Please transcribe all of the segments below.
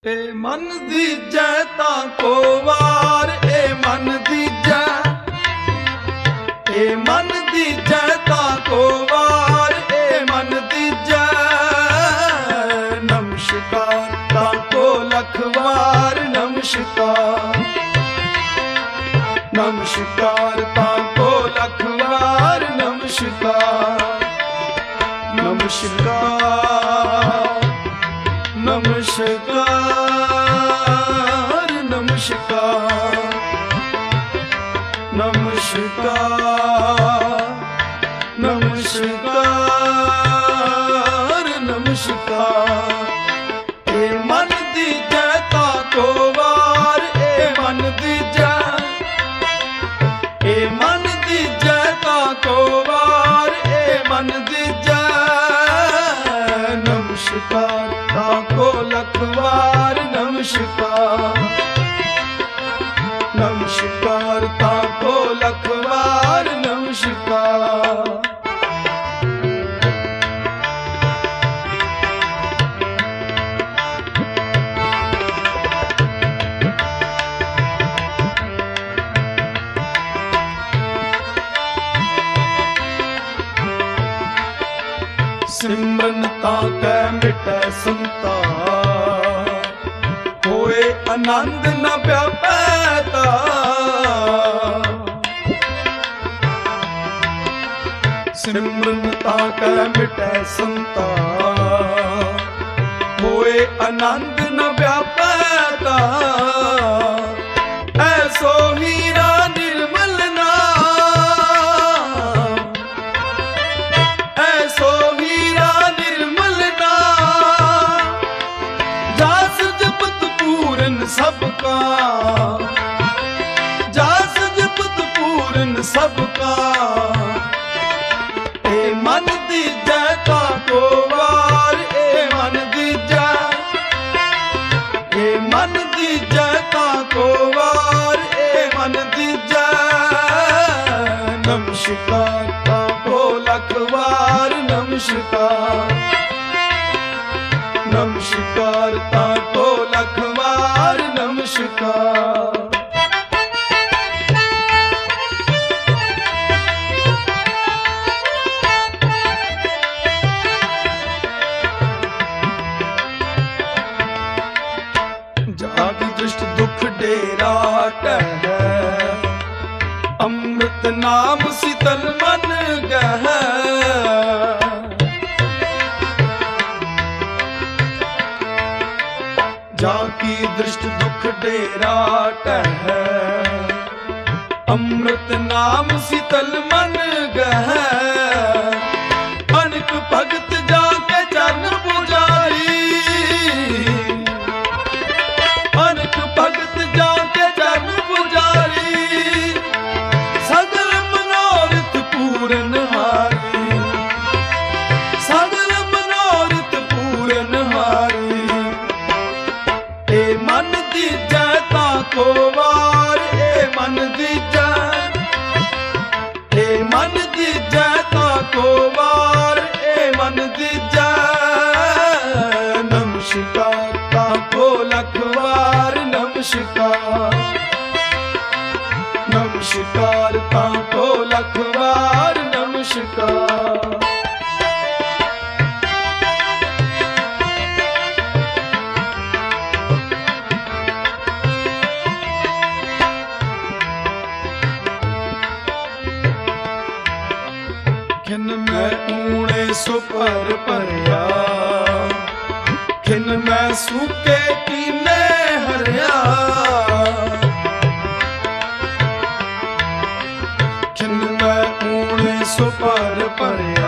ए मन दीजै ताको वार, ए मन दीजै, ए मन दीजै ताको वार, ए मन दीजै। नमस्कार ताको लखवार, नमस्कार, नमस्कार ताको लखवार, नमस्कार, नमस्कार, नमस्कार, नमस्कार, नमस्कार, नमस्कार, नमस्कार। ए मन दीजै ताको वार, ए मन दीजै, ए मन दीजै ताको वार, ए मन दीजै। नमस्कार ताको लखवार, नमस्कार, नमस्कार ताको लखवार, नमस्कार। सिमरन ताकै मिटै संताप, होए आनंद न व्यापैता। सिमरन ताकै मिटै संताप, होए आनंद न व्यापैता। ऐसो हीरा निर्मल नाम, ऐसो हीरा निर्मल नाम। जास जपत पूरन सबका, जास जपत पूरन सबका। ए मन दीजै ताको वार, ए मन दीजै, ए मन दीजै ताको वार, ए मन दीजै। नमस्कार ताको लखवार, नमस्कार, नमस्कार ताको लखवार, नमस्कार। जाग दृष्ट दुख डेरा टह, अमृत नाम शीतल मन गह। जाकी दृष्ट दुख डेरा टह, अमृत नाम शीतल मन गह। अनक भगत जाके चरण पुजारी, अनक भगत जाके चरण पुजारी। सगल मनोरथ पूरन हारी, सगल मनोरथ पूरन हारी। ए मन दीजै ताको वार, ए मन दीजै, ए मन दीजै ताको वार, ए मन दीजै। नमस्कार ताको लखवार, नमस्कार, नमस्कार ताको लखवार, नमस्कार। खिन मैं ऊणे सुपर भरिया, खिन मैं सूके कीने हरिया। खिन मैं ऊणे सुपर भरिया,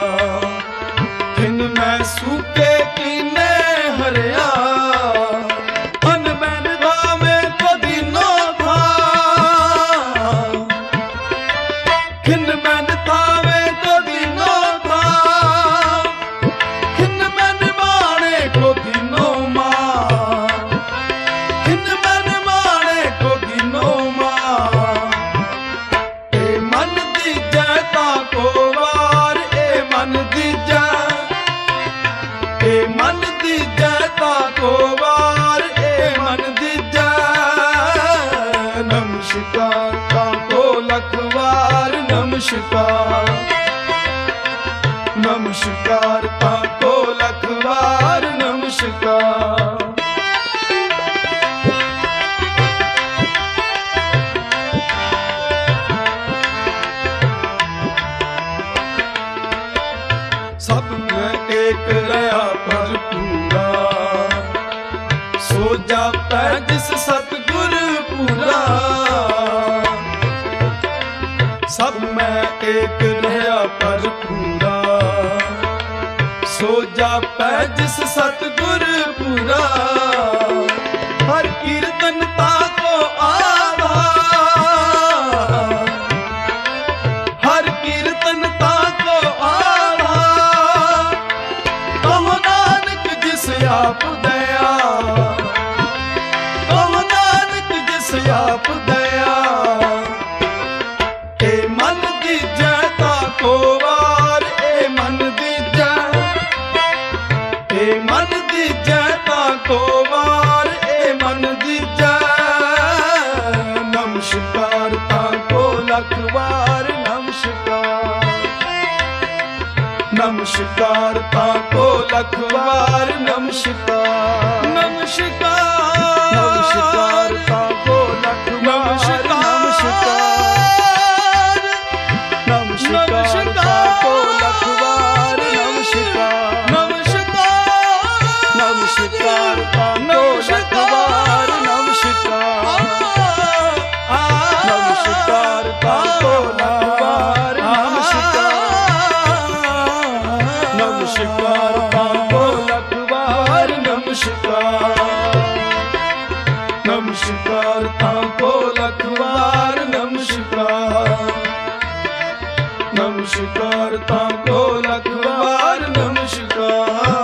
खिन मैं सूके कीने हरिया। अन मैन भावे कदी नो था, खिन मैन थावे कदी नो था। खिन मैन माणे को दिनो मां, खिन मैन माणे को दिनो मां। ए मन दीजै ताको वार, ਨਮਸਕਾਰ ਨਮਸਕਾਰ ਤਾਂ ਕੋ ਲੱਖ ਵਾਰ ਨਮਸਕਾਰ ਸਭ ਮੈਂ ਏਕ ਰਹਾ ਭਰਪੂਰਾ ਸੋ ਜਾਪੈ ਜਿਸ ਸਤਿਗੁਰ ਪੂਰਾ ਸਭ ਮੈਂ ਏਕ ਰਹਾ ਭਰਪੂਰਾ ਸੋ ਜਾਪੈ ਜਿਸ ਸਤਿਗੁਰ ਪੂਰਾ ਹਰ ਕੀਰਤਨ ਤਾ ਕੋ ਆਵਾ ਹਰ ਕੀਰਤਨ ਤਾ ਕੋ ਆਵਾ ਕਹੋ ਨਾਨਕ ਜਿਸ ਆਪ ਦਇਆ ਕਹੋ ਨਾਨਕ ਜਿਸ ਆਪ ਦਇਆ ਏ ਮਨ ਦੀਜੈ ਤਾ ਕੋ ਵਾਰ ਏ ਮਨ ਦੀਜੈ ਏ ਮਨ ਦੀਜੈ ਤਾ ਕੋ ਵਾਰ ਏ ਮਨ ਦੀਜੈ ਨਮਸਕਾਰ ਤਾ ਕੋ ਲੱਖ ਵਾਰ ਨਮਸਕਾਰ ਨਮਸਕਾਰ ਤਾ ਕੋ ਲੱਖ ਵਾਰ ਨਮਸਕਾਰ ਨਮਸਕਾਰ ਨਮਸਕਾਰ ਤਾ ਕੋ ਲੱਖ ਵਾਰ ਨਮਸਕਾਰ ਨਮਸਕਾਰ ਤਾ ਕੋ ਲੱਖ ਵਾਰ ਨਮਸਕਾਰ ਨਮਸਕਾਰ ਤਾ ਕੋ ਲੱਖ ਵਾਰ ਨਮਸਕਾਰ ਨਮਸਕਾਰ ਤਾ ਕੋ ਲੱਖ ਵਾਰ ਨਮਸਕਾਰ ਨਮਸਕਾਰ ਤਾ ਕੋ ਲੱਖ ਵਾਰ ਨਮਸਕਾਰ ਨਮਸਕਾਰ ਤਾ ਕੋ ਲੱਖ ਵਾਰ ਨਮਸਕਾਰ ਨਮਸਕਾਰ ਤਾ ਕੋ ਲੱਖ ਵਾਰ ਨਮਸਕਾਰ